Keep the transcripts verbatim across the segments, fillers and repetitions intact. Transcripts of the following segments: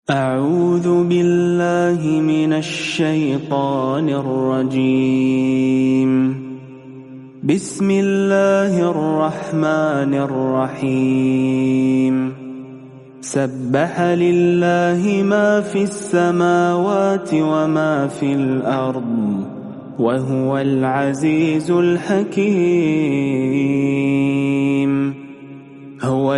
أعوذ بالله من الشيطان الرجيم. بسم الله الرحمن الرحيم. سبح لله ما في السماوات وما في الأرض وهو العزيز الحكيم. هو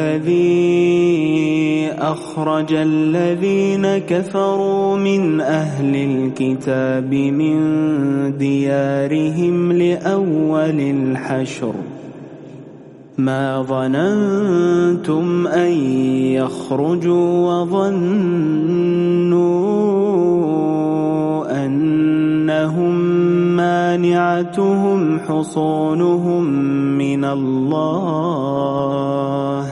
الذي أخرج الذين كفروا من أهل الكتاب من ديارهم لأول الحشر ما ظننتم أن يخرجوا وظنوا أنهم مانعتهم حصونهم من الله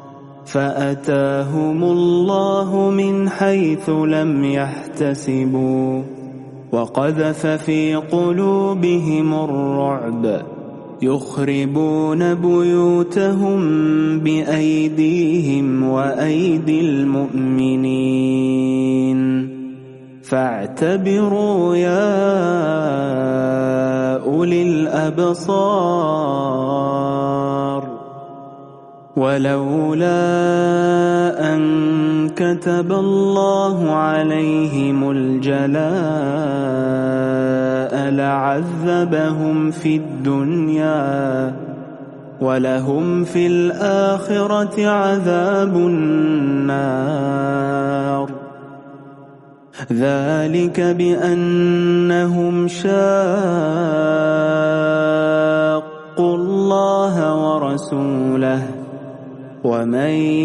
فأتاهم الله من حيث لم يحتسبوا وقذف في قلوبهم الرعب يخربون بيوتهم بأيديهم وأيدي المؤمنين فاعتبروا يا أولي الأبصار. ولولا أن كتب الله عليهم الجلاء لعذبهم في الدنيا ولهم في الآخرة عذاب النار. ذلك بأنهم شاقوا الله ورسوله ومن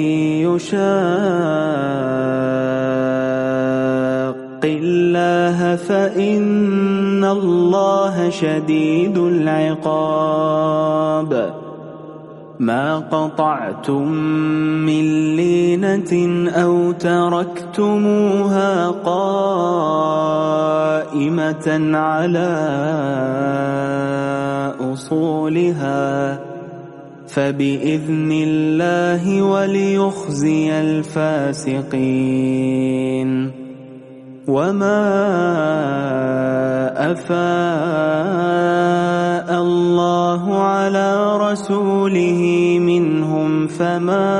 يشاق الله فإن الله شديد العقاب. ما قطعتم من لينة أو تركتموها قائمة على أصولها فبإذن الله وليخزي الفاسقين. وما أفاء الله على رسوله منهم فما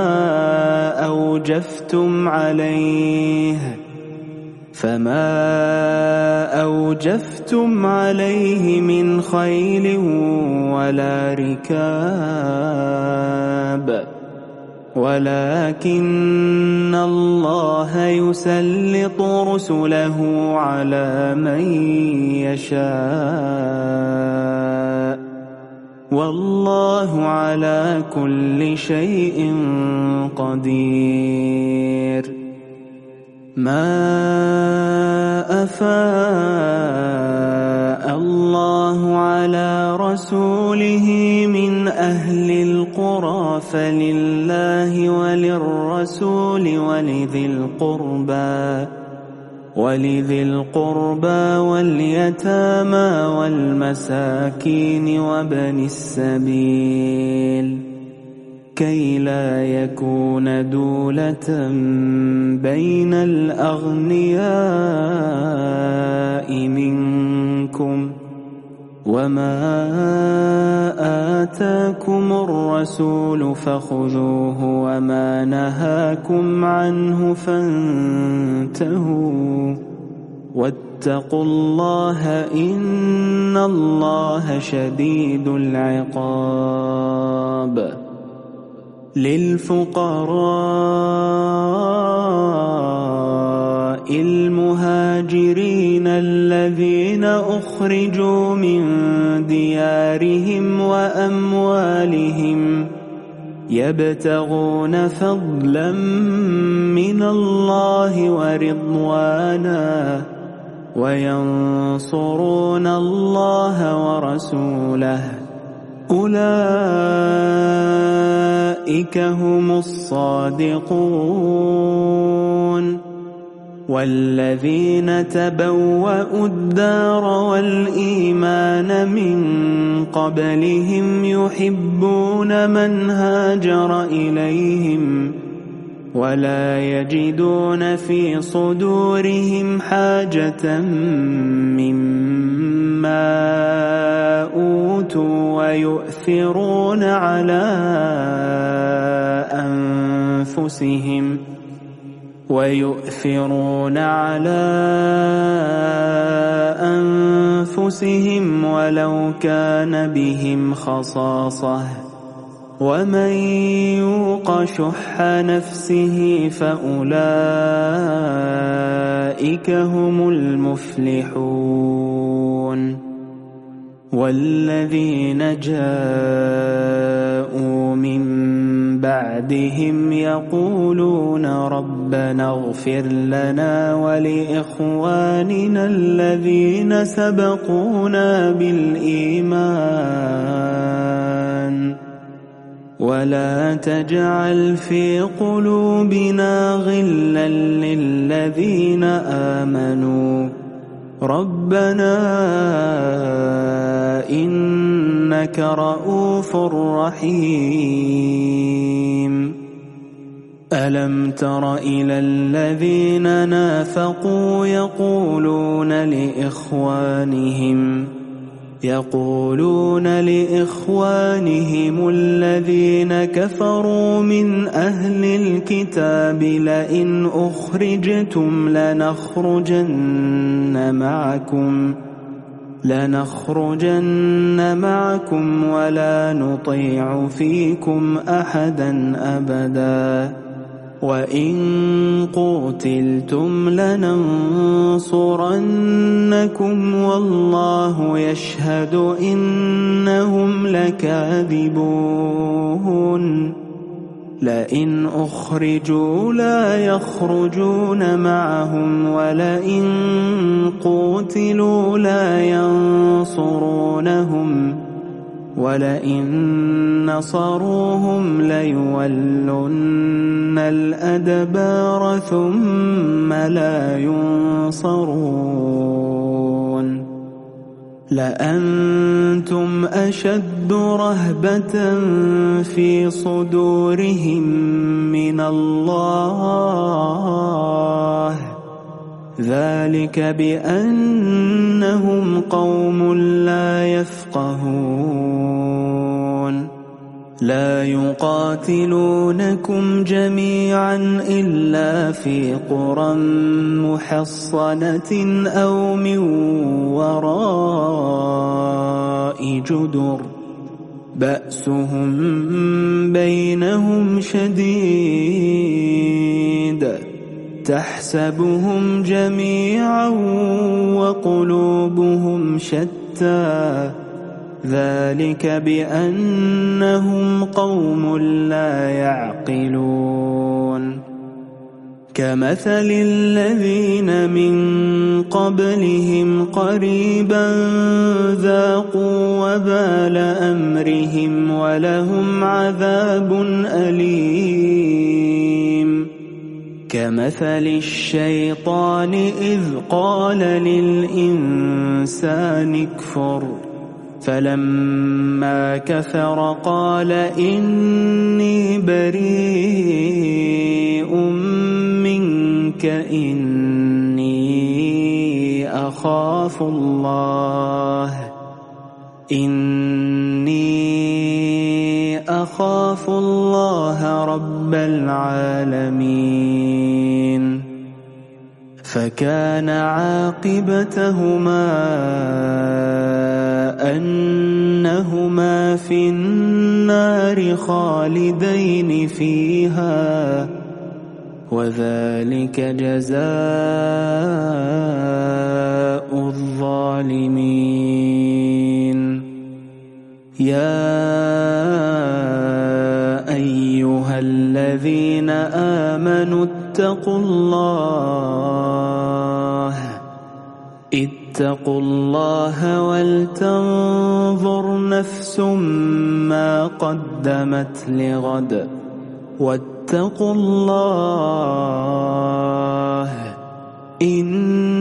أوجفتم عليه فما أوجفتم عليه من خيل ولا ركاب ولكن الله يسلط رسله على من يشاء والله على كل شيء قدير. ما أفاء الله على رسوله من أهل القرى فلله وللرسول ولذي القربى ولذي القربى واليتامى والمساكين وابن السبيل كي لا يكون دولة بين الأغنياء منكم وما آتاكم الرسول فخذوه وما نهاكم عنه فانتهوا واتقوا الله إن الله شديد العقاب. للفقراء المهاجرين الذين أخرجوا من ديارهم وأموالهم يبتغون فضلا من الله ورضوانا وينصرون الله ورسوله أولئك هم الصادقون. والذين تبوأوا الدار والإيمان من قبلهم يحبون من هاجر إليهم ولا يجدون في صدورهم حاجة مما أوتوا ويؤثرون على أنفسهم ويؤثرون على أنفسهم ولو كان بهم خصاصة ومن يوق شح نفسه فأولئك هم المفلحون والذين جاءوا من بعدهم يقولون ربنا اغفر لنا ولإخواننا الذين سبقونا بالإيمان ولا تجعل في قلوبنا غلا للذين آمنوا ربنا إنك رؤوف رحيم ألم تر إلى الذين نافقوا يقولون لإخوانهم يقولون لإخوانهم الذين كفروا من أهل الكتاب لئن أخرجتم لنخرجن معكم لنخرجن معكم ولا نطيع فيكم أحدا أبدا وإن قتلتم لننصرنكم والله يشهد إنهم لكاذبون لئن أخرجوا لا يخرجون معهم ولئن قتلوا لا ينصرونهم ولئن نصروهم ليولن الأدبار ثم لا ينصرون لأنتم أشد رهبة في صدورهم من الله ذلك بأنهم قوم لا يفقهون لا يقاتلونكم جميعا إلا في قرى محصنة أو من وراء جدر بأسهم بينهم شديد تحسبهم جميعا وقلوبهم شتى ذلك بأنهم قوم لا يعقلون كمثل الذين من قبلهم قريبا ذاقوا وبال أمرهم ولهم عذاب أليم كمثل الشيطان إذ قال للإنسان اكفر فلما كفر قال إني بريء منك إني أخاف الله إني أخاف الله رب العالمين فكان عاقبتهما أنهما في النار خالدين فيها وذلك جزاء الظالمين يا أيها الذين آمنوا اتقوا الله اتقوا الله ولتنظر نفس ما قدمت لغد واتقوا الله إن